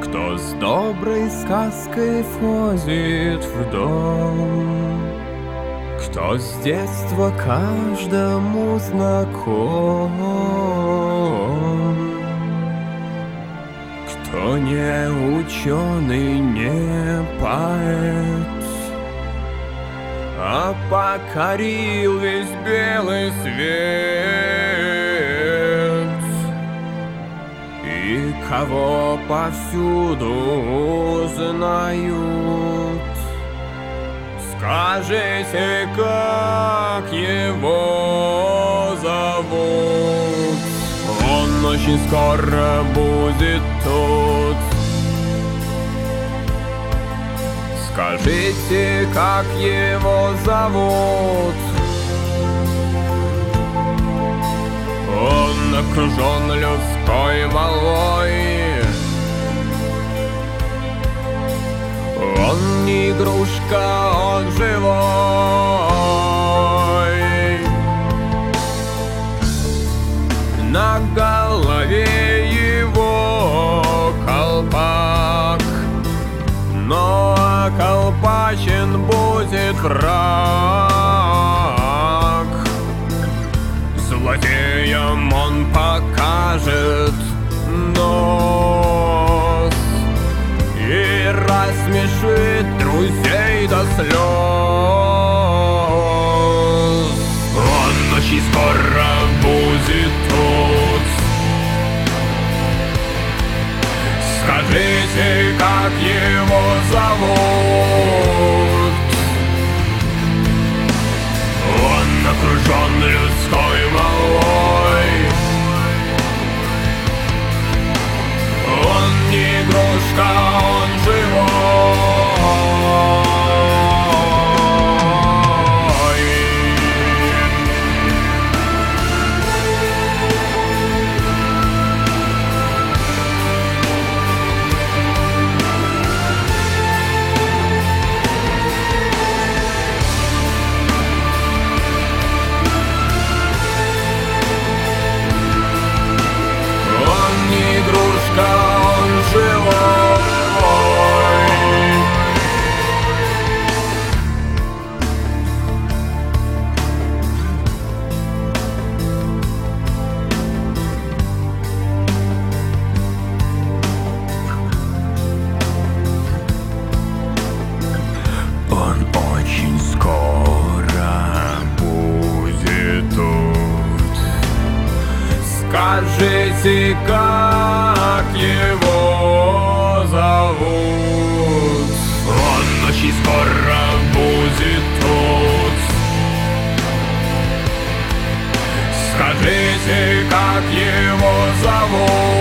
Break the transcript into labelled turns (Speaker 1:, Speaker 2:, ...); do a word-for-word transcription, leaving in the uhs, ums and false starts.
Speaker 1: Кто с доброй сказкой входит в дом, кто с детства каждому знаком, кто не ученый, не поэт, а покорил весь белый свет, и кого повсюду знают. Скажите, как его зовут? Он очень скоро будет тут. Скажите, как его зовут? Он окружен людской волой. Он не игрушка, он живой. На голове его колпак, но околпачен будет враг. Злодеям он покажет нос и рассмешит друзей до слез. Он очень скоро будет тут. Скажите, как его зовут? Он окружен людской волой. Он не игрушка, он живой. Он не игрушка, он живой. Он очень скоро будет тут. Скажите, как его зовут? Он очень скоро будет тут. Скажите, как его зовут?